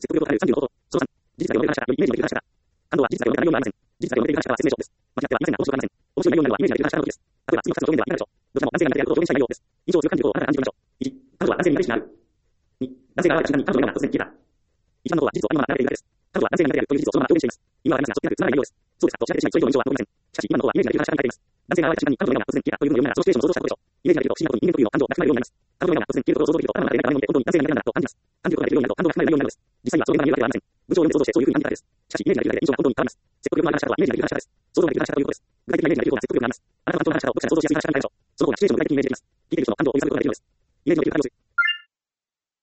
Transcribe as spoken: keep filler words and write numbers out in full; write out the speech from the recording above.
説得力を与えるさんじゅうのこと。そのさん、事実が読める話からよりイメージができる話から。感動は事実が読めないようにはありません。事実が読めている話からは説明書です。間違ってはいませんが、面白くありません。面白い内容になるのはイメージができる話からのことです。例えば、次のふたつの表現ではいかがでしょう。どちらも男性が苦手であることを表現したい内容です。以上、強い感じることをあなたが感じてみましょう。いち、彼女は男性に苦手意識がある。に、男性が現れた瞬間に彼女の笑顔が突然消えた。一番のことは事実をありのまま並べているだけです。彼女は男性が苦手であるという事実をそのまま表現しています。意味はありますが、そっちなくつまらない内容です。そうですかとおっしゃってしまい、それ以上の印象は残りません。しかし、今のことはイメージができる話から書いています。男性が現れた瞬間に彼女の笑顔が突然消えたというのを読むなら、そのシチュエーションを想像したことでしょう。イメージができると不思議なことに人間特有の感情がなくなるようになります。彼女の笑顔が突然消えることを想像できると、あなたの中で何か本当に男性が苦手なんだと感じます。感じることができるようになると感動がなくなるようになるのです。実際にはそういう感じるわけではありません。文章を読んで想像してそういうふうに感じたからです。しかし、イメージができるだけで印象が本当に変わります。説得力のある話からはイメージができる話からです。想像ができる話からということです。具体的なイメージができることは説得力があります。あなたは本当の話からを読者に想像しやすい話からに変えましょう。その方がシチュエーションを具体的にイメージできます。聞いている人の感動を揺さぶることができるのです。イメージのできる話を